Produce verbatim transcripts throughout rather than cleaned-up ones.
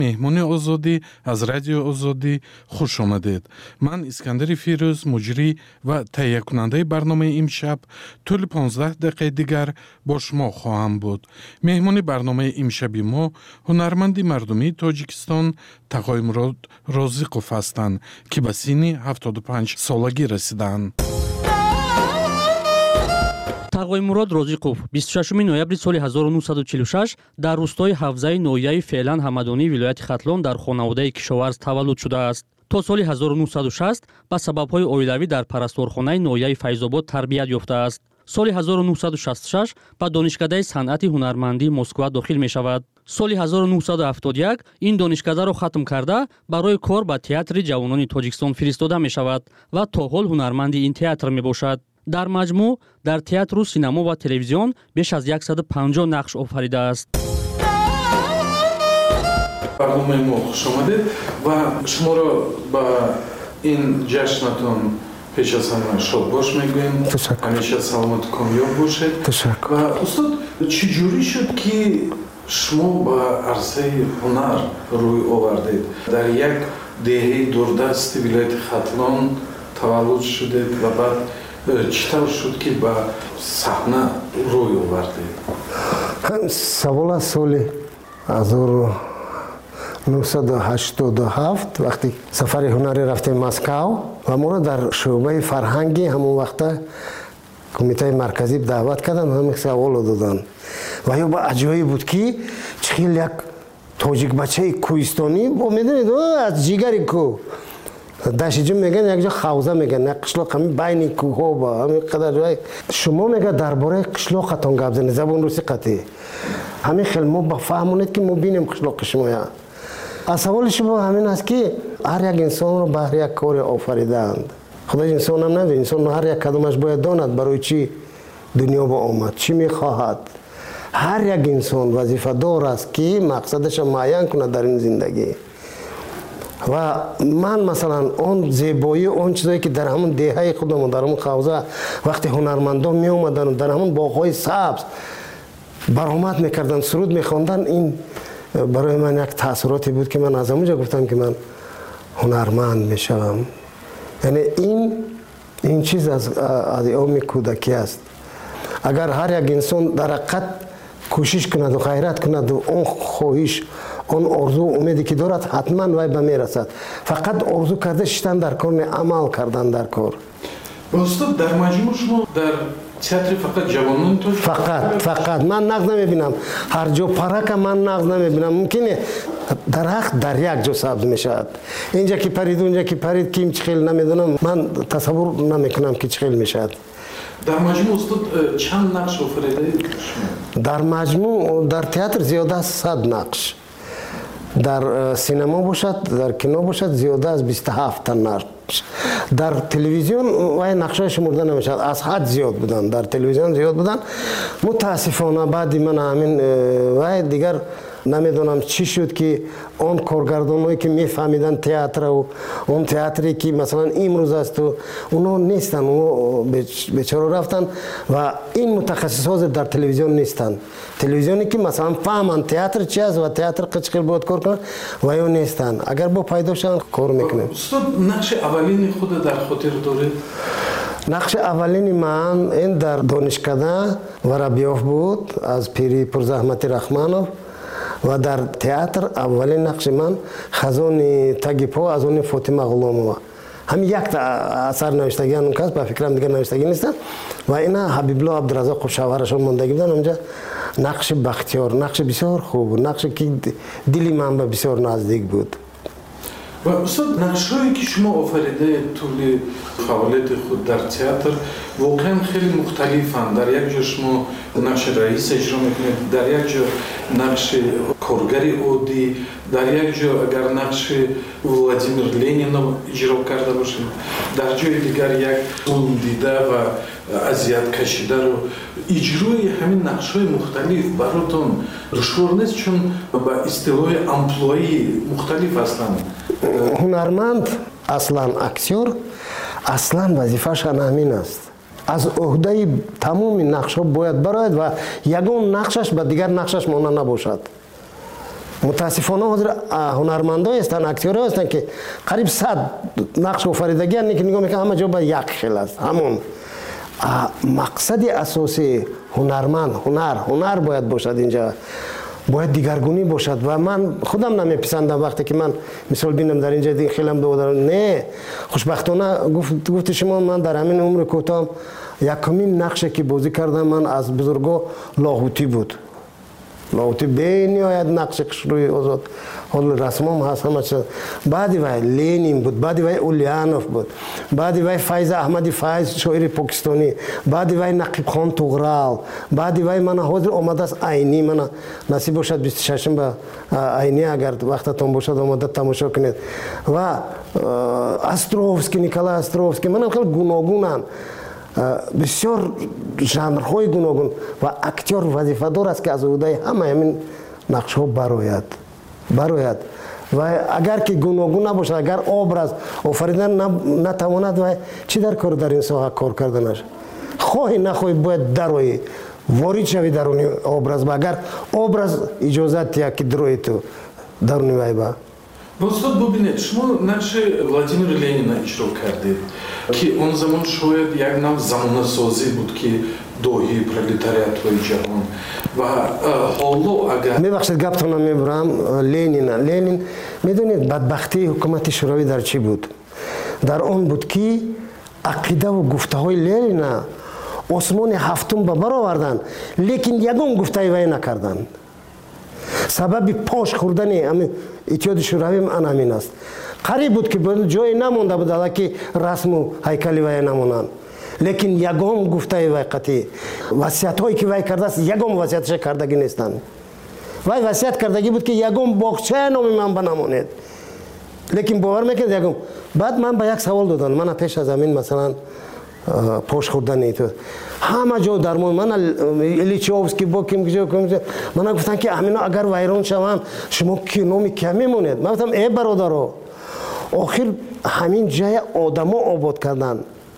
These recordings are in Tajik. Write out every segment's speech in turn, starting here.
меҳмони озодӣ аз радио озодӣ хуш омадед. Ман Искандари Фирӯз, муҷрӣ ва таҳиякунандаи барномаи имшаб тӯли понздаҳ дақиқаи дигар бо шумо хоҳам буд. меҳмони барномаи имшаби мо ҳунарманди мардумии Тоҷикистон Тағоймурод Розиқов ҳастанд, ки ба синни ҳафтоду панҷ солагӣ расиданд. Тағоймурод Розиқов бисту шашуми ноябри соли ҳазору нуҳсаду чилу шаш дар рӯстои Ҳавзаи ноҳияи феълан Ҳамадонии вилояти Хатлон дар хонаводаи кишоварз таваллуд шудааст. То соли ҳазору нуҳсаду шаст ба сабабҳои оилавӣ дар парасторхонаи ноҳияи Файзобод тарбият ёфтааст. Соли ҳазору нуҳсаду шасту шаш ба донишкадаи санъати ҳунармандии Москва дохил мешавад. Соли ҳазору нуҳсаду ҳафтоду як ин донишкадаро хатм карда барои кор ба театри ҷавонони Тоҷикистон фиристода мешавад ва то ҳол ҳунарманди ин театр мебошад. дар маҷмӯъ дар театру синамо ва телевизион беш аз яксаду панҷоҳ нақш офаридааст. барномаи мо хуш омадед ва шуморо ба ин ҷашнатон пеш аз ҳама шодбош мегӯем. ҳамеша саломату комёб бошед. ва устод, чӣ ҷӯрӣ шуд ки шумо ба арзаи ҳунар рӯй овардед? дар як деҳаи дурдасти вилояти Хатлон таваллуд шудед ва баъд чӣ тавр шуд ки ба саҳна рӯй овардед? Савол аз соли ҳазору нуҳсаду ҳаштоду ҳафт вақти сафари ҳунарӣ рафтем Москав ва моро дар шӯъбаи фарҳанги ҳамон вақта кумитаи марказӣ даъват карданд, ҳамин саволо доданд. ва ё ба аҷоиб буд ки чӣ хел як тоҷикбачаи кӯҳистонӣ бо медонед аз ҷигари кӯҳ дашиҷум меган якҷо хавза меган як қишлоқ ҳамин байни кӯҳҳо ба ҳамин қадар ҷой шумо мега дар бораи қишлоқатон гап занед забон рӯси қатӣ ҳамин хел мо ба фаҳмонед ки мо бинем қишлоқи шумоя. аз саволи шумо ҳамин аст ки ҳар як инсонро баҳри як коре офаридаанд. худои инсонам намедонад, инсон ҳар як кадомаш бояд донад барои чӣ дунё ба омад, чӣ мехоҳад. ҳар як инсон вазифадор аст ки мақсадаша муайян кунад дар ин зиндагӣ. ва ман масалан он зебоӣ он чизое ки дар ҳамон деҳаи худам дар ҳамон хавза вақти ҳунармандон меомадану дар ҳамон боғҳои сабз баромад мекарданд, суруд мехонданд, ин барои ман як таъссуроте буд ки ман аз ҳамонҷа гуфтам ки ман ҳунарманд мешавам. яъне ин ин чиз аз айёми кӯдакӣ аст. агар ҳар як инсон дар ҳақиқат кӯшиш кунаду ғайрат кунаду он хоҳиш он орзу умеде ки дорад ҳатман вай ба мерасад. фақат орзу карда шиштан дар кор не амал кардан дар кор. устод, дар маҷмӯъ шумо дар театри фақат ҷавонони то фақат фақат ман нағз намебинам, ҳар ҷо парака ман нағз намебинам. мумкине дарахт дар як ҷо сабз мешавад, инҷа ки парид унҷа ки парид, ким чӣ хел намедонам, ман тасаввур намекунам ки чӣ хел мешавад. дар маҷмӯъ устод чанд нақш офаридаед шумо? дар маҷмӯъ дар театр зиёда аз сад нақш, дар синема бошад, дар кино бошад зиёда аз бисту ҳафтта нақш, дар телевизион вай нақшҳои шумурда намешавад, аз ҳад зиёд буданд, дар телевизион зиёд буданд. мутаассифона баъди ман ҳамин вай дигар намедонам чӣ шуд ки он коргардонҳое ки мефаҳмиданд театру он театре ки масалан имрӯз асту оно нестанд, оно бечора рафтанд ва ин мутахассисҳо ҳозир дар телевизион нестанд. телевизионе ки масалан фаҳманд театр чи аст ва театр чӣ хел бояд кор кунад ва ё нестанд. агар бо пайдо шаванд кор мекунем. устод, нақши аввалини худа дар хотир доред? нақши аввалини ман ин дар донишкада Воробьёв буд аз пири Пурзаҳмати Рахманов ва дар театр аввалин нақши ман Хазони таги по аз они Фотима Ғуломова. ҳамин якта асар навиштаги ҳанун кас ба фикрам дигар навиштагӣ нестанд ва ина Ҳабибло Абдуразоқов шавҳарашон мондагӣ буданд. онҷа нақши бахтиёр, нақши бисёр хуб буд, нақше ки дили ман ба бисёр наздик буд. ва устод, нақшҳое ки шумо офаридаед тӯли фаъолияти худ дар театр воқеан хеле мухталифанд. дар як ҷо шумо нақши раис иҷро мекунед, дар як ҷо нақши коргари оддӣ, дар як ҷо агар нақши Владимир Ленинов иҷро карда бошед, дар ҷои дигар як зулмдида ва азияткашидаро. иҷрои ҳамин нақшҳои мухталиф баротон душвор нест, чун ба истилоҳи амплуаи мухталиф ҳастанд? ҳунарманд аслан актёр аслан вазифаашан ҳамин аст. аз ӯҳдаи тамоми нақшҳо бояд барояд ва ягон нақшаш ба дигар нақшаш монанд набошад. متاسفانه حاضر هنرمندان هستند اکتورها هستند که قریب صد نقش آفریدگی که نگاه میکنم همه جا با یک خیل است. همون مقصد اساسی هنرمند هنر هنر باید باشد، اینجا باید دیگرگونی باشد و من خودم نمیپسندم وقتی که من مثال بینم در اینجا دیگه خیلی هم دو نه خوشبختانه گفت گفت شما من در همین عمر کوتاه یکمین نقشی که بازی کردم من از بزرگا لاهوتی بود. لاهوتی به نهایت نقشش روی آزاد حال رسمم هست همه چیز. بعدی وای لینین بود، بعدی وای اولیانوف بود، بعدی وای فایز احمدی فایز شاعر پاکستانی، بعدی وای نقیب خان توغرال، بعدی وای من حاضر آمده است عینی من نصیب باشد بیست و ششم به عینی اگر وقتتون باشد آمده تماشا کنید و استروفسکی نیکولای استروفسکی من خیلی گوناگونم بسیار ژانرهای گوناگون و اکتور وظیفه دار است که از عهده همه همین نقش ها براید براید و اگر که گوناگون نباشد اگر ابراز آفریدن نتواند و چی در کار در این ساحه کار کردنش خواهی نخواهی باید دروی وارد شوی درونی ابراز و اگر ابراز اجازت یا که دروی تو درونی وای با استاد ببینید شما نقش ولادیمیر لنین اجرا کردید که اون زمان شاید یک نوع زمانه سازی بود که دوحی پرولتاریات و جهان و حالا اگر میبخشید گپتون رو میبرم لنین لنین میدونید بدبختی حکومت شوروی در چی بود؟ در اون بود که عقیده و گفته های لنین آسمان هفتم به بر آوردن لیکن یگان گفته وی نکردند. سبب پاش خوردن همین اتحاد شوروی هم همین است. قریب بود که جای نمونده بود که رسم و هیکلی وی نمونند لیکن یگام گفته وی قطعی وصیت هایی که وی کرده است یگام وصیتش کردگی نیستند. وی وصیت کردگی بود که یگام باغچه نام من بنمونید لیکن باور میکنید یگام. بعد من به یک سوال دادم من پیش از همین مثلا پاش خوردن ایتو همه جا درمون من الیچوفسکی با کیم کجا کم من گفتن که همینا اگر ویران شوند شما کی نومی کمی مونید. من گفتم ای برادرو آخر همین جای آدما آباد کردن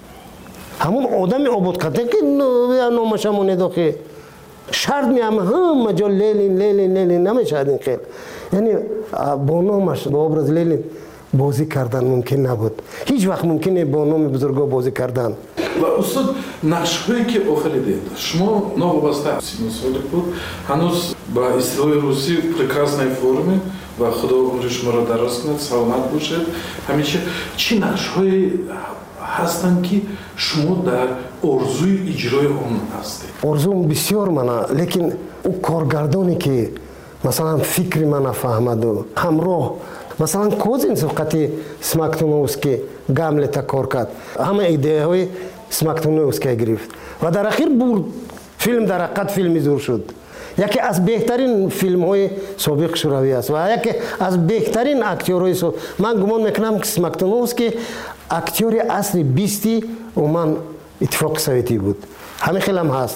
همون آدمی آباد کردن که نامش مونید آخه شرط میام همه جا لنین لنین لنین نمیشد این خیل یعنی با نامش با ابراز لنین بازی کردن ممکن نبود. هیچ وقت ممکنه با نام بزرگا بازی کردن. و استاد نقش هایی که آفریدید شما نوابسته سی ساله بود هنوز با اصطلاح روسی прекрасной форме و خدا عمر شما را دراز کند سلامت باشد همیشه چی نقش هایی هستند که شما در ارزوی اجرای آن هستید؟ ارزوم بسیار منه لیکن او کارگردانی که مثلا فکر من فهمد و همراه مثلا کوزین سوقتی سماکتونوفسکی گاملت کار کرد همه ایده های سماکتونوفسکی گرفت و در اخیر برد فیلم در حقیقت فیلمی زور شد. یکی از بهترین فیلم های سابق شوروی است و یکی از بهترین اکتورهای سابق. من گمان میکنم که سماکتونوفسکی اکتور اصلی بیستی و من اتفاق سویتی بود. همین خیلی هم هست.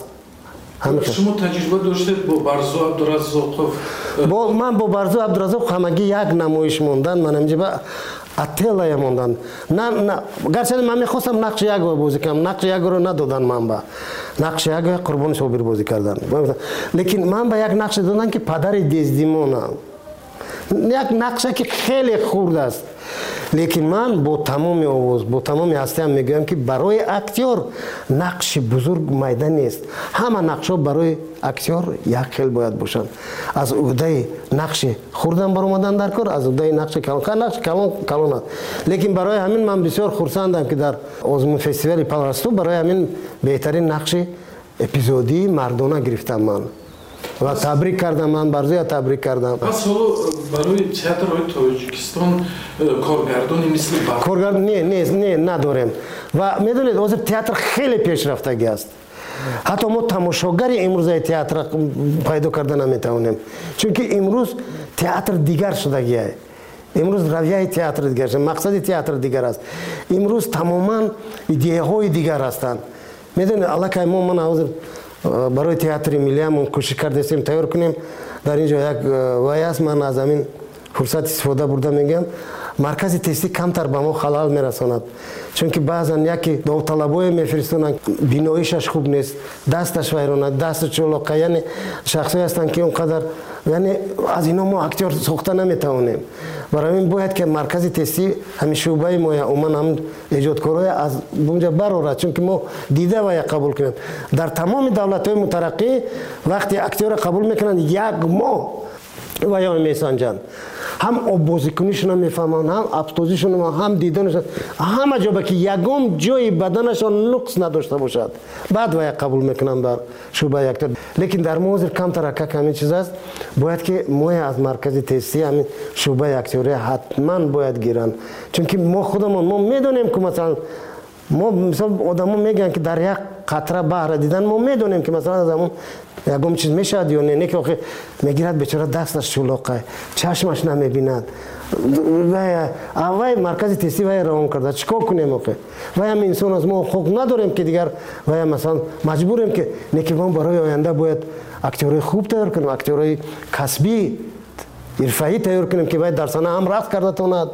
شما تجربه داشتید با برزو عبدالرزاقوف؟ با من با برزو عبدالرزاقوف همگی یک نمایش موندن من همینجا با اتلای موندن نه نه گرچه من میخواستم نقش یک بازی کنم نقش یک رو ندادن من با نقش یک قربان صابر بازی کردن لیکن من با یک نقش دادن که پدر دیزدیمونا یک نقشه که خیلی خورد است لیکن من با تمام آواز با تمام هستی هم میگویم که برای اکتور نقش بزرگ میدان نیست. همه نقش ها برای اکتور یک خیل باید باشن. از عهده نقش خوردن بر اومدن در کار از عهده نقش کلان نقش کلان کلان است. لیکن برای همین من بسیار خرسندم که در آزمون فستیوال پالرستو برای همین بهترین نقش اپیزودی مردانه گرفتم من و تبریک کردم من برزوی تبریک کردم. پس حالا برای تئاتر تاجیکستان کارگردانی مثل با کارگردان نه نه نه نداریم و میدونید حاضر تئاتر خیلی پیشرفتگی است. حتی ما تماشاگر امروز تئاتر پیدا کردن نمیتونیم چون که امروز تئاتر دیگر شدگی است. امروز رویه تئاتر دیگر است. مقصد تئاتر دیگر است. امروز تماما ایده های دیگر هستند. میدونید علاقه ما من حاضر برای تئاتر ملی هم کوشش کردیم تیار کنیم در اینجا یک وای است من از همین фурсат истифода бурда мегӯям маркази тестӣ камтар ба мо халал мерасонад, чунки баъзан яке довталабое мефиристонанд, биноишаш хуб нест, дасташ вайрона, дасти чолоқа, яъне шахсое ҳастанд ки он қадар яъне аз ино мо актёр сохта наметавонем. барои ин бояд ки маркази тестӣ ҳамин шӯъбаи мо умуман ҳамин эҷодкорое аз бунҷа барорад, чунки мо дида вая қабул кунем. дар тамоми давлатҳои мутараққӣ вақте актёра қабул мекунанд як моҳ ваё месанҷанд, ҳам оббозикунишона мефаҳманд, ҳам абтозишона, ҳам дидонашон, ҳама ҷо ба ки ягон ҷои баданашон нуқс надошта бошад, баъд вая қабул мекунанд дар шӯъбаи актёр. лекин дар мо ҳозир камтар как ҳамин чиз аст. бояд ки мо аз маркази тестӣ ҳамин шӯъбаи актёрия ҳатман бояд гиранд, чунки мо худамон мо медонем ки масалан мо мисол одамо мегӯянд ки дар як қатра баҳра дидан мо медонем ки масалан аз ҳамон ягон чиз мешавад ё не, не ки охир мегирад бечора дасташ чӯлоқа, чашмаш намебинад, вай маркази тестӣ вай равон карда чӣ кор кунем? охир вай ҳам инсон аст, мо хоқ надорем ки дигар вай масалан маҷбурем ки не ки мо барои оянда бояд актёрои хуб тайёр кунем, актёрои касбӣ ирфаӣ тайёр кунем ки вай дар саҳна ҳам рақс карда тавонад,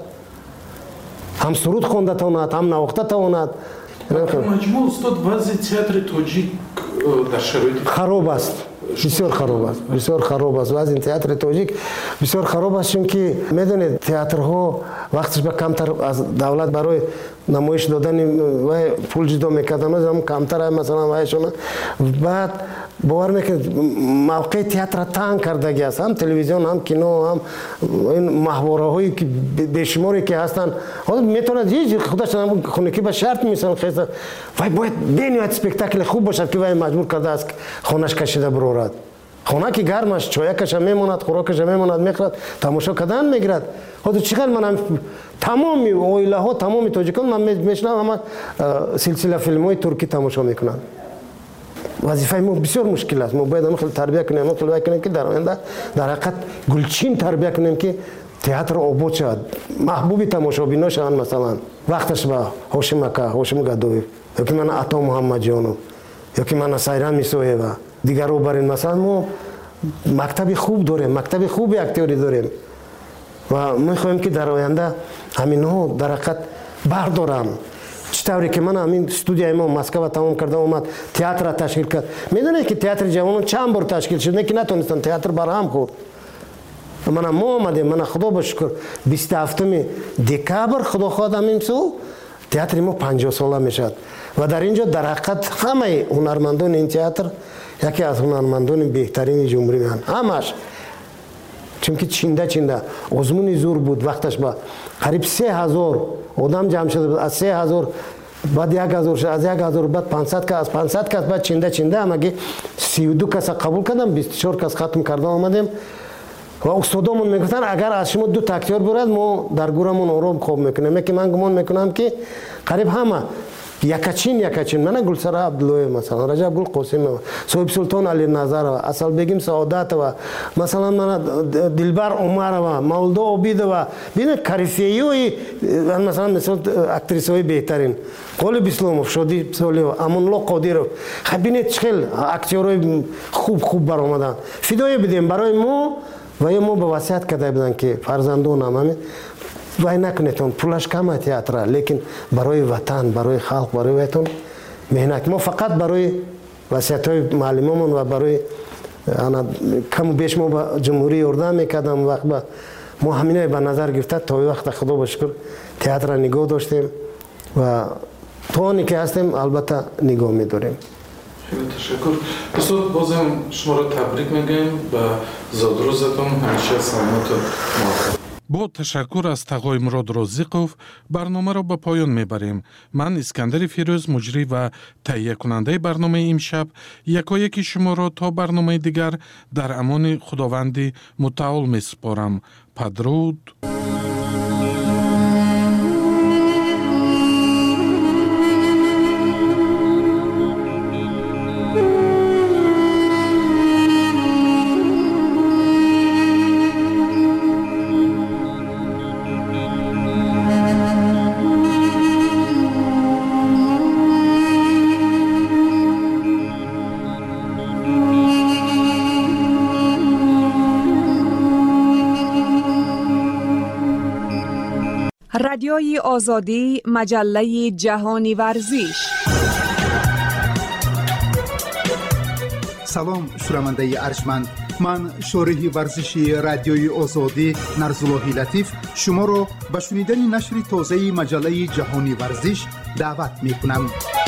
ҳам суруд хонда тавонад, ҳам навохта тавонад. маҷмӯъ устод вазъи театри тоҷик дар шароити хароб аст, бисёр хароб аст, бисёр хароб аст. вазъи театри тоҷик бисёр хароб аст, чунки медонед театрҳо вақташ ба камтар аз давлат барои намоиш додани вай пул ҷудо мекарданд, камтар масалан вайшона баъд бовар мекунед мавқеи театра танг кардагӣ аст, ҳам телевизион, ҳам кино, ҳам ин маҳвораҳои ки бешуморе ки ҳастанд, ҳозир метавонад ҳеҷ худаш хунукӣ ба шарт мисол хеса вай бояд бениҳоят спектакли хуб бошад ки вай маҷбур кардааст хонаш кашида бурорад. хона ки гармаш чоякаша мемонад, хӯрокаша мемонад, мехӯрад, тамошо кардан мегирад. ҳозир чӣ қадр ман тамоми оилаҳо, тамоми тоҷикон ман мешунавам ҳама силсила филмҳои туркӣ тамошо мекунанд. вазифаи мо бисёр мушкил аст. мо бояд ҳамин тарбия кунем, ҳамин вай кунем ки дар оянда дар ҳақиқат гулчин тарбия кунем ки театр обод шавад, маҳбуби тамошобино шаванд. масалан вақташ ба ҳошим ака, ҳошим гадоев, ёки мана ато муҳаммаҷонов, ёки мана сайран мисоева, дигаро барин. масалан мо мактаби хуб дорем, мактаби хуби актёрӣ дорем ва мехоҳем ки дар оянда ҳаминҳо дар ҳақиқат бардоранд. чӣ тавре ки ман ҳамин студияи мо Москва тамом карда омад, театра ташкил кард. медонед ки театри ҷавонон чанд бор ташкил шуд, не ки натонистанд театр барҳам хӯрд. мана мо омадем, мана худо ба шукр бисту ҳафтуми декабр худо хоҳад ҳамин сол театри мо панҷоҳ сола мешавад ва дар ин ҷо дар ҳақиқат ҳамаи ҳунармандони ин театр яке аз ҳунармандони беҳтарини ҷумҳурӣ меанд, ҳамаш. чунки чинда чинда озмуни зур буд, вақташ ба қариб се ҳазор одам ҷамъ шуда буд, аз се ҳазор баъд як ҳазор шуд, аз як ҳазор баъд пансад кас, аз пансад кас баъд чинда чинда ҳамагӣ сию ду каса қабул кардам, бисту чор кас хатм карда омадем ва устодомон мегуфтанд агар аз шумо ду актёр бурад мо дар гӯрамон ором хоб мекунем. ки ман гумон мекунам ки қариб ҳама якачин якачин мана Гулсара Абдуллоев, масалан Раҷаб Гул Қосимова, Соҳибсултон Али Назарова, Асалбегим Саодатова, масалан мана Дилбар Умарова, Мавлудо Обидова, бинед карифеёи масалан мисол актрисаҳои беҳтарин, Қолиб Исломов, Шодӣ Солиева, Амонло Қодиров, ха бинед чӣ хел актёрои хуб хуб баромаданд. фидоя бидем барои мо ва ё мо ба васият карда буданд ки фарзандонам ҳамин вай накунетон пулаш кама театра, лекин барои ватан, барои халқ, барои вайтон меҳнат. мо фақат барои васиятҳои муаллимомон ва барои каму беш мо ба ҷумҳурӣ ёрдам мекардам. вақт ба мо ҳаминое ба назар гирифта то вақта худо ба шукр театра нигоҳ доштем ва то оне ки ҳастем албатта нигоҳ медорем. خیلی تشکر. استاد بازم شما را تبریک میگم و زادروزتون همیشه سلامت و موفق. با تشکر از تقای مراد رازقوف برنامه را به پایان میبریم. من اسکندر فیروز مجری و تهیه کننده برنامه امشب یکایک شما را تا برنامه دیگر در امان خداوند متعال میسپارم. پدرود. رادیوی آزادی، مجله جهانی ورزش. سلام شنونده ارجمند، من شارح ورزشی رادیوی آزادی نرزاللهی لطیف شما را به شنیدن نشر تازه مجله جهانی ورزش دعوت می کنم.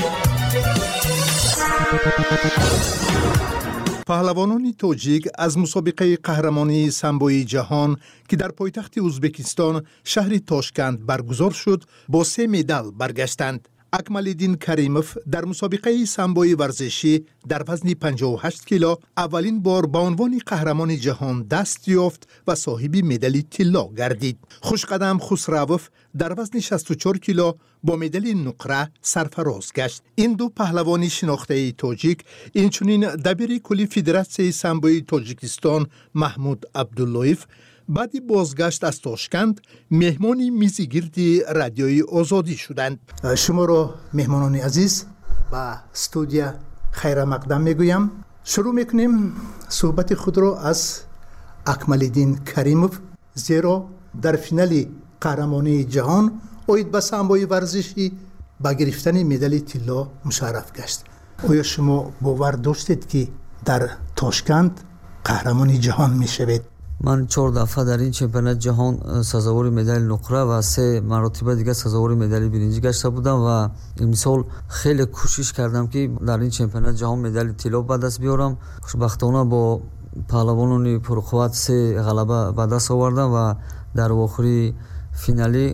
پهلوانان تاجیک از مسابقه قهرمانی سامبوی جهان که در پایتخت ازبکستان شهر تاشکند برگزار شد با سه مدال برگشتند. اکمالدین کریموف در مسابقه سامبوی ورزشی در وزن پنجاه و هشت کیلو اولین بار به عنوان قهرمان جهان دست یافت و صاحب مدال طلا گردید. خوشقدم خسروف در وزن شصت و چهار کیلو با مدال نقره سرفراز گشت. این دو پهلوان شناخته تاجیک اینچنین دبیر کلی فدراسیون سامبوی تاجیکستان محمود عبداللهیف بعد بازگشت از تاشکند مهمانی میزگیردی رادیوی آزادی شدند. شما را مهمانان عزیز با استودیو خیر مقدم میگویم. شروع میکنیم صحبت خود را از اکمالدین کریموف، زیرا در فینال قهرمانی جهان اوید به سامبوی ورزشی با گرفتن مدال طلا مشرف گشت. آیا شما باور داشتید که در تاشکند قهرمان جهان میشوید؟ من چهار دفعه در این چمپیونات جهان سزاوار مدال نقره و سه مرتبه دیگه سزاوار مدال برنجی گشته بودم و امسال خیلی کوشش کردم که در این چمپیونات جهان مدال طلا به دست بیارم. خوشبختانه با پهلوانان پرقوت سه غلبه به دست آوردم و در آخری فینالی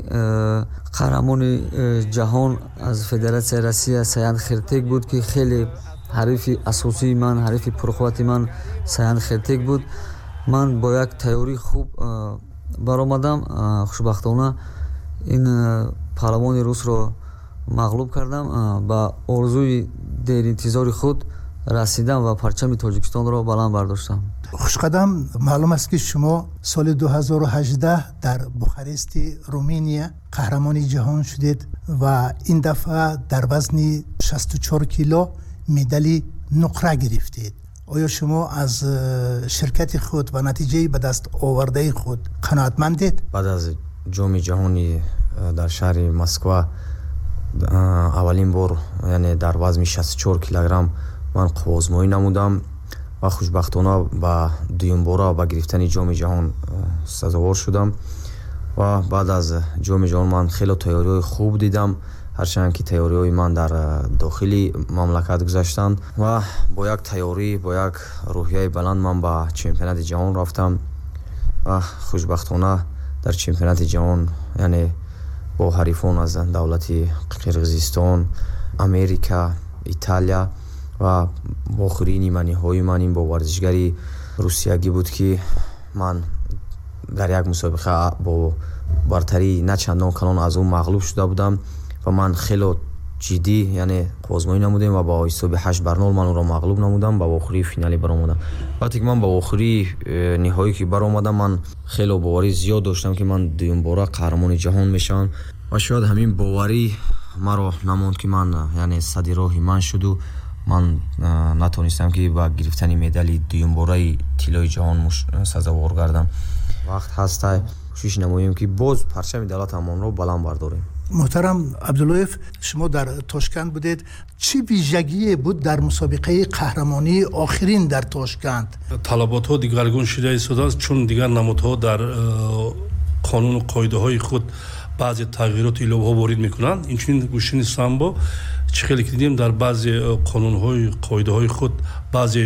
قهرمان جهان از فدراسیون روسیه سیان خرتک بود که خیلی حریف اساسی من، حریف پرقوت من سیان خرتک بود. من با یک تیاری خوب برآمدم. خوشبختانه این پهلوان روس را مغلوب کردم. با آرزوی دیر انتظار خود رسیدم و پرچم تاجیکستان را بلند برداشتم. خوشقدم، معلوم است که شما سال دو هزار و هجده در بوخارست رومانیا قهرمان جهان شدید و این دفعه در وزن شصت و چهار کیلو مدال نقره گرفتید. آیا شما از شرکت خود و نتیجه به دست آورده خود قناعتمندید؟ بعد از جام جهانی در شهر مسکو اولین بار یعنی در وزن شصت و چهار کیلوگرم من قوازمایی نمودم و خوشبختانه با دویم بار با گرفتن جام جهان سزاوار شدم و بعد از جام جهان من خیلی تیاری خوب دیدم، هرچند که تیاری‌های من در داخلی مملکت گذاشتند و با یک تیاری با یک روحیه بلند من به چمپیونات جهان رفتم و خوشبختانه در چمپیونات جهان یعنی با حریفان از دولت قرقیزستان، امریکا، ایتالیا و با آخرین نیمه‌نهایی من این با ورزشگری روسیایی بود که من در یک مسابقه با برتری نه چندان کلان از اون مغلوب شده بودم و من خیلی جدی یعنی قوازمایی نمودم و با حساب هشت بر نول من اون را مغلوب نمودم. با آخری فینالی برآمدم. وقتی که من با آخری نهایی که برآمدم من خیلی باوری زیاد داشتم که من دوم بار قهرمان جهان میشم و شاید همین باوری مرا نموند که من یعنی صدر راه من شد و من نتونستم که با گرفتن مدال دوم باره طلای جهان سزاوار گردم. وقت هست کوشش نماییم که باز پرچم دولتمان را بلند برداریم. محترم عبداللهیف، شما در تاشکند بودید، چی ویژگی بود در مسابقه قهرمانی آخرین در تاشکند؟ طلبات ها دیگرگون شده ایستاده چون دیگر نمادها در قانون و قاعده های خود بعضی تغییرات ایلوه ها وارد میکنند. اینچنین گوشین سامبو چه خیلی که دیدیم در بعضی قانون های قاعده های خود بعضی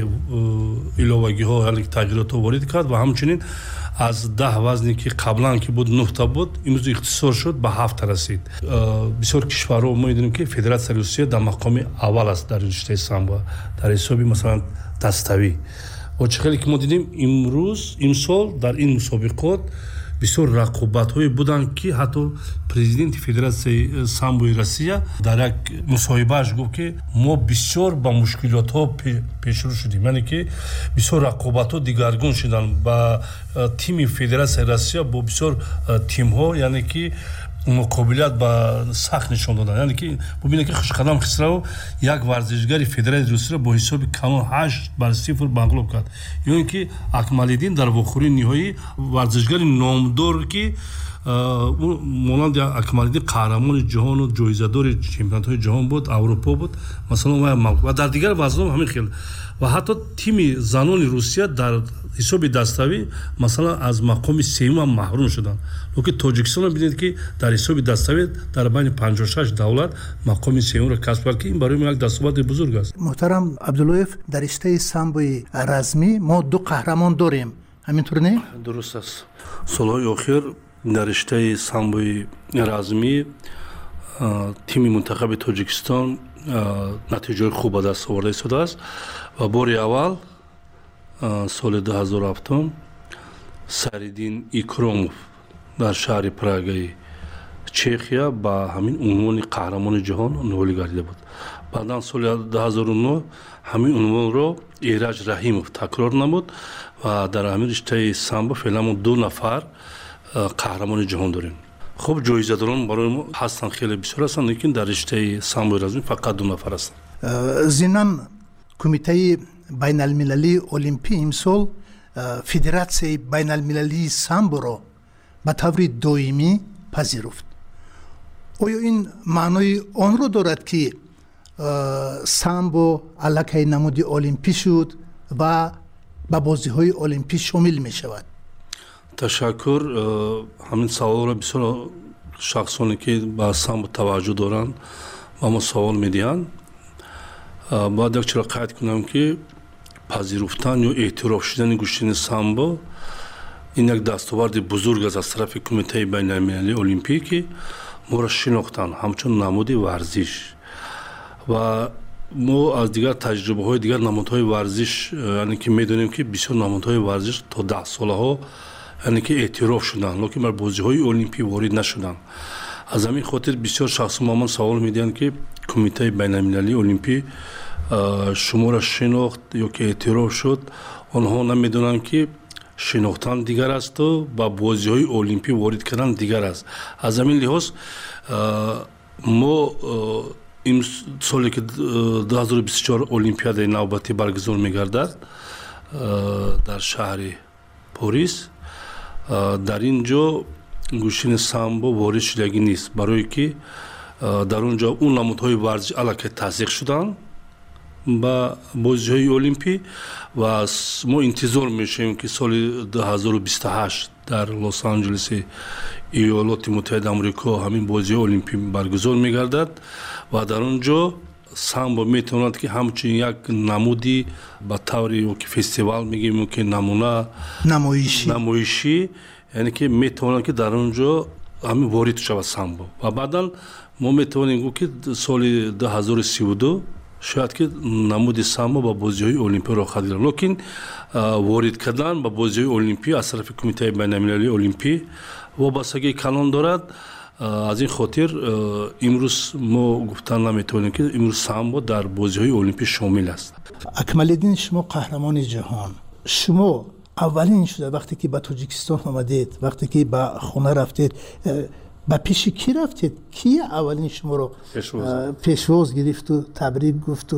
ایلوگی ها یعنی تغییرات ها وارد کرد و همچنین از ده وزنی که قبلا که بود نه تا بود امروز اختصار شد به هفت رسید. بسیار کشورها ما میدونیم که فدراسیون روسیه در مقام اول است در رشته سامبو در حسابی مثلا دستوی و چه خیلی که ما دیدیم امروز امسال در این مسابقات بسیار رقابت‌های بودند که حتی پرزیدنت فدراسیون سامبوی روسیه در یک مصاحبه‌اش گفت که ما بسیار با مشکلات‌ها پیش رو شدیم، یعنی که بسیار رقابت‌ها دیگرگون شدن با تیم فدراسیون روسیه با بسیار تیم‌ها، یعنی که مقابلت با سخت نشان دادن. یعنی که ببینید که خوشقدم خسرو یک ورزشگر فدراسیون روسیه با حساب کانون هشت بر صفر مغلوب کرد. یعنی که اکمالدین در آخرین نهایی ورزشگر نامدار که монанди акмалиддин қаҳрамони ҷаҳону ҷоизадори чемпионатҳои ҷаҳон буд, аврупо буд, масалан ва дар дигар вазнҳо ҳамин хел. ва ҳатто тими занони Русия дар ҳисоби даставӣ масалан аз мақоми сеюмам маҳрум шуданд. локи Тоҷикистон бинед ки дар ҳисоби даставӣ дар байни панҷоҳу шаш давлат мақоми сеюмро касб кард, ки ин барои мо як дастоварди бузург аст. муҳтарам Абдуллоев, дар риштаи самбои размӣ мо ду қаҳрамон дорем, ҳаминтур не? дуруст аст. солҳои охир дар риштаи самбои размӣ тими мунтахаби Тоҷикистон натиҷаҳои хуб ба даст оварда истодааст ва бори аввал соли ду ҳазору ҳафтум Сайриддин Икромов дар шаҳри Прагаи Чехия ба ҳамин унвони қаҳрамони ҷаҳон ноил гардида буд. баъдан соли ду ҳазору нӯ ҳамин унвонро Эраҷ Раҳимов такрор намуд ва дар ҳамин риштаи самбо феълан мо ду нафар қаҳрамони ҷаҳон дорем. хуб ҷоизадорон барои мо ҳастанд, хеле бисёр ҳастанд, лекин дар риштаи самбои размӣ фақат ду нафар ҳастанд. зинан кумитаи байналмилалии олимпӣ имсол федератсияи байналмилалии самборо ба таври доимӣ пазируфт. оё ин маънои онро дорад ки самбо аллакай намуди олимпӣ шуд ва ба бозиҳои олимпӣ шомил мешавад? ташаккур. ҳамин саволро бисёр шахсоне ки ба самбо таваҷҷӯҳ доранд ба мо савол медиҳанд. бояд якчора қайд кунам ки пазируфтан ё эътироф шудани гӯштани самбо ин як дастоварди бузург аст аз тарафи кумитаи байналмилалии олимпӣ ки моро шинохтанд ҳамчун намуди варзиш. ва мо аз дигар таҷрибаҳои дигар намудҳои варзиш яъне ки медонем ки бисёр намудҳои варзиш то даҳсолаҳо яъне ки эътироф шуданд, лекин бар бозиҳои олимпӣ ворид нашуданд. аз ҳамин хотир бисёр шахсон ба ман савол медиҳанд ки кумитаи байналмилалии олимпӣ шуморо шинохт ё ки эътироф шуд. онҳо намедонанд ки шинохтан дигар асту ба бозиҳои олимпӣ ворид кардан дигар аст. аз ҳамин лиҳоз мо ин соле ки ду ҳазору бисту чор олимпиадаи навбатӣ баргузор мегардад дар шаҳри Порис, дар ин ҷо гӯштани самбо ворид шудагӣ нест, барое ки дар он ҷо он намудҳои варзиш аллакай тасдиқ шуданд ба бозиҳои олимпӣ ва мо интизор мешавем ки соли ду ҳазору бисту ҳашт дар Лос-Анҷелеси Иёлоти Муттаҳидаи Амрико ҳамин бозиҳои олимпӣ баргузор мегардад ва дар он ҷо самбо метавонад ки ҳамчун як намуди ба таври ки фестивал мегӯем ки намуна намоишӣ яъне ки метавонад ки дар он ҷо ҳамин ворид шавад самбо. ва баъдан мо метавонем гӯ ки соли ду ҳазору сиву ду шояд ки намуди самбо ба бозиҳои олимпӣ рохат гирад, лекин ворид кардан ба бозиҳои олимпӣ аз тарафи кумитаи байналмилалии олимпӣ вобастагии калон дорад. аз ин хотир имрӯз мо гуфтан наметавонем ки имрӯз самбо дар бозиҳои олимпӣ шомил аст. акмалиддин, шумо қаҳрамони ҷаҳон, шумо аввалин шуда вақте ки ба Тоҷикистон омадед, вақте ки ба хона рафтед, ба пеши кӣ рафтед? ки аввалин шуморо пешвоз гирифту табрик гуфту?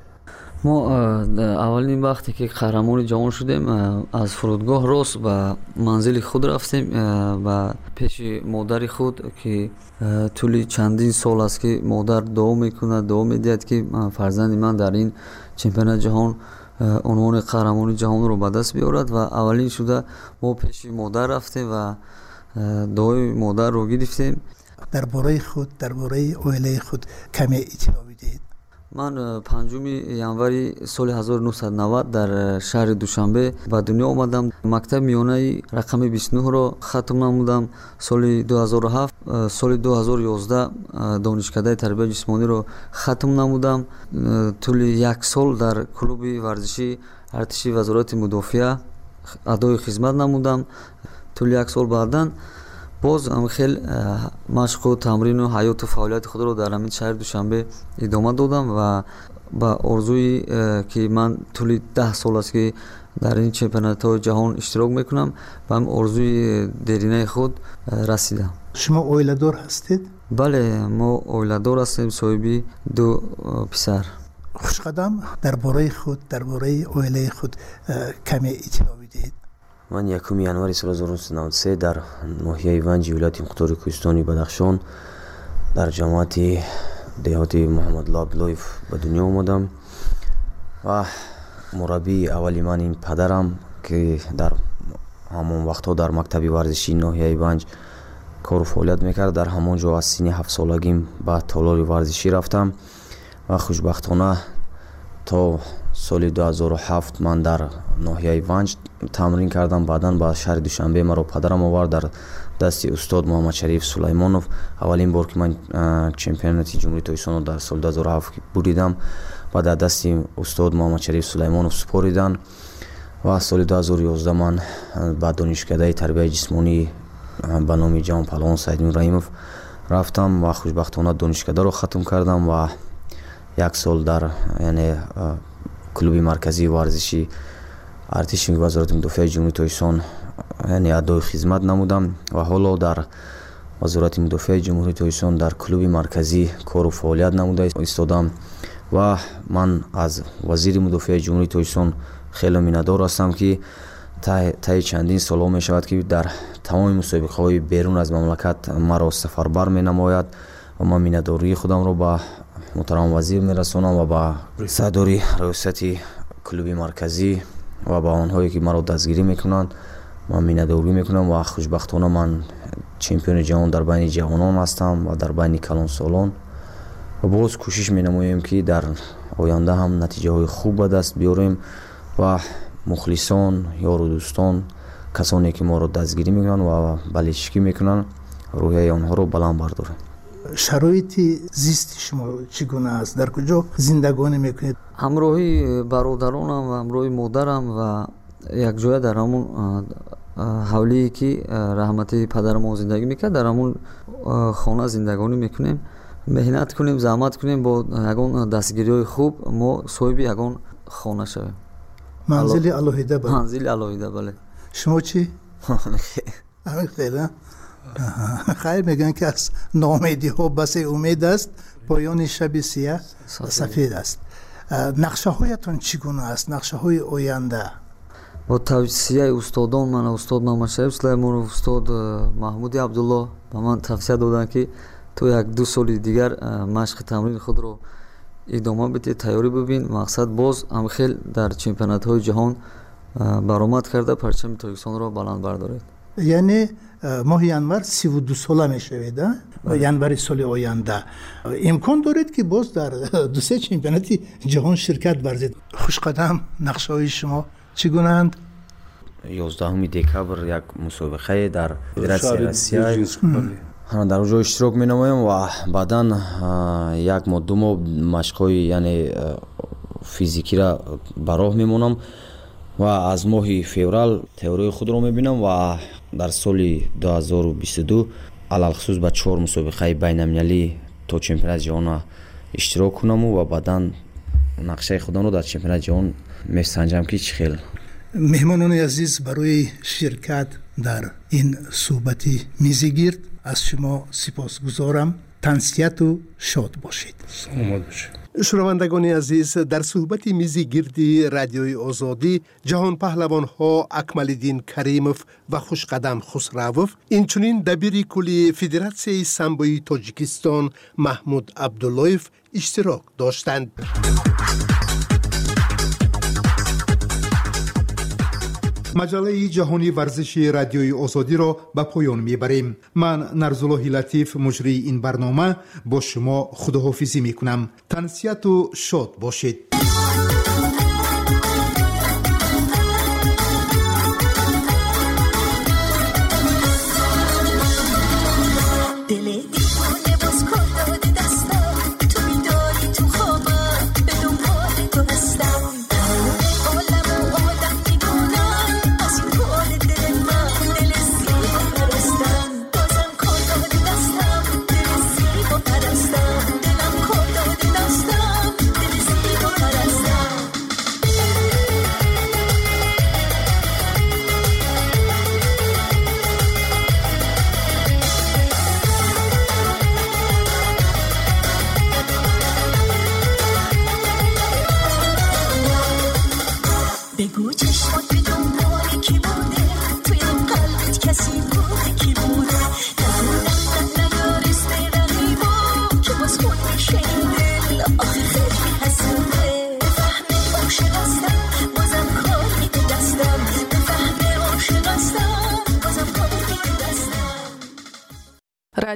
мо аввалин вақте ки қаҳрамони ҷаҳон шудем, аз фурудгоҳ рост ба манзили худ рафтем, ба пеши модари худ ки тӯли чандин сол аст ки модар дуо мекунад, дуо медиҳад ки фарзанди ман дар ин чемпионати ҷаҳон унвони қаҳрамони ҷаҳонро ба даст биёрад. ва аввалин шуда мо пеши модар рафтем ва дуои модарро гирифтем. дар бораи худ, дар бораи оилаи худ каме иттилоъ бидиҳед? ман панҷуми январи соли ҳазору нуҳсад و навад дар шаҳри Душанбе ба дунё омадам. мактаби миёнаи рақами бисту нӯҳро хатм намудам. соли ду ҳазору ҳафт соли ду ҳазору ёздаҳ донишкадаи тарбияти ҷисмониро хатм намудам. тӯли як сол дар клуби варзиши артиши вазорати мудофиа адои хизмат намудам. тӯли як сол баъдан боз хел машқу тамрину ҳаёту фаъолияти худро дар ҳамин шаҳри Душанбе идома додам ва ба орзуи ки ман тӯли даҳ сол аст ки дар ин чемпионатҳои ҷаҳон иштирок мекунам, ба ҳамин орзуи деринаи худ расидам. шумо оиладор ҳастед? бале, мо оиладор ҳастем, соҳиби ду писар. хушқадам, дар бораи худ, дар бораи оилаи худ каме иттилоъ бидиҳед? ман якуми январи соли ҳазору нуҳсаду навад и се дар ноҳияи ванҷи вилояти мухтори кӯҳистони Бадахшон дар ҷамоати деҳоти Муҳаммадулло Абдуллоев ба дунё омадам ва мураббии аввали ман ин падарам ки дар ҳамон вақтҳо дар мактаби варзишии ноҳияи ванҷ кору фаъолият мекард. дар ҳамон ҷо аз синни ҳафтсолагим ба толори варзишӣ рафтам ва хушбахтона то соли ду ҳазору ҳафт ман дар ноҳияи ванҷ тамрин кардам. баъдан ба шаҳри Душанбе маро падарам овард дар дасти устод Муҳаммадшариф Сулаймонов. аввалин бор ки ман чемпионати ҷумҳурии Тоҷикистонро дар соли ду ҳазору ҳафт буридам ва дар дасти устод Муҳаммадшариф Сулаймонов супоридан ва соли ду ҳазору ёздаҳ ман ба донишкадаи тарбияи ҷисмонии ба номи ҷавон паҳлавон Саидмир Раимов рафтам ва хушбахтона донишкадаро хатм кардам ва як сол дар яъне клуби марказии варзиши артиши вазорати мудофиаи ҷумҳурии Тоҷикистон яъне адои хизмат намудам ва ҳоло дар вазорати мудофиаи ҷумҳурии Тоҷикистон дар клуби марказӣ кору фаъолият намуда истодам ва ман аз вазири мудофиаи ҷумҳурии Тоҷикистон хеле миннатдор ҳастам ки таи чандин солҳо мешавад ки дар тамоми мусобиқаҳои берун аз мамлакат маро сафарбар менамояд ва ман миннатдории худамро ба муҳтарам вазир мерасонам ва ба сардори раёсати клуби марказӣ ва ба онҳое ки маро дастгирӣ мекунанд ман миннатдорӣ мекунам ва хушбахтона ман чемпиони ҷаҳон дар байни ҷавонон ҳастам ва дар байни калонсолон ва боз кӯшиш менамоем ки дар оянда ҳам натиҷаҳои хуб ба даст биёрем ва мухлисон ёру дӯстон касоне ки моро дастгирӣ мекунанд ва баличкӣ мекунанд рӯҳияи онҳоро баланд бардорем. шароити зисти шумо чӣ гуна аст? дар куҷо зиндагонӣ мекунед? ҳамроҳи бародаронам ва ҳамроҳи модарам ва якҷоя дар ҳамун ҳавлие ки раҳмати падарамон зиндагӣ мекард дар ҳамун хона зиндагонӣ мекунем. меҳнат кунем, заҳмат кунем, бо ягон дастгириҳои хуб мо соҳиби ягон хона шавем. манзили алоҳида? манзили алоҳида, бале. шумо чӣ? хайр, мегӯянд ки аз ноумедиҳо басе умед аст, поёни шаби сия сафед аст. нақшаҳоятон чӣ гуна аст? нақшаҳои оянда? бо тавсияи устодон ман устод Муҳаммадшариф Сулаймонов, устод Маҳмуди Абдулло ба ман тавсия доданд ки то як ду соли дигар машқи тамрини худро идома бидӣ, тайёрӣ бубин, мақсад боз амхел дар чемпионатҳои ҷаҳон баромад карда парчами Тоҷикистонро баланд бардоред. яъне моҳи январ сиву ду сола мешавед? январи соли оянда имкон доред ки боз дар дусе чемпионати ҷаҳон ширкат варзед? хушқадам, нақшаҳои шумо чӣ гунаанд? ёздаҳуми декабр як мусобиқае дар федератсияи Россия дар онҷо иштирок менамоям ва баъдан як моҳ ду моҳ машқҳои яъне физикиро ба роҳ мемонам ва аз моҳи феврал теорияи худро мебинам ва дар соли ду ҳазору бисту ду алалхусус ба чор мусобиқаи байналмилалӣ то чемпионати ҷаҳона иштирок кунаму ва баъдан нақшаи худамро дар чемпионати ҷаҳон месанҷам ки чӣ хел. меҳмонони азиз, барои ширкат дар ин суҳбати мизигирд аз шумо сипосгузорам. тансияту шод бошед. шунавандагони азиз, дар суҳбати мизи гирди радиои озодӣ ҷаҳонпаҳлавонҳо Акмалиддин Каримов ва Хушқадам Хусравов, инчунин дабири кулли Федератсияи самбои Тоҷикистон Маҳмуд Абдуллоев иштирок доштанд. маҷаллаи ҷаҳонии варзиши радиои озодиро ба поён мебарем. ман Нарзуллоҳи Латиф, муҷрии ин барнома, бо шумо худоҳофизӣ мекунам. тансияту шод бошед. Dile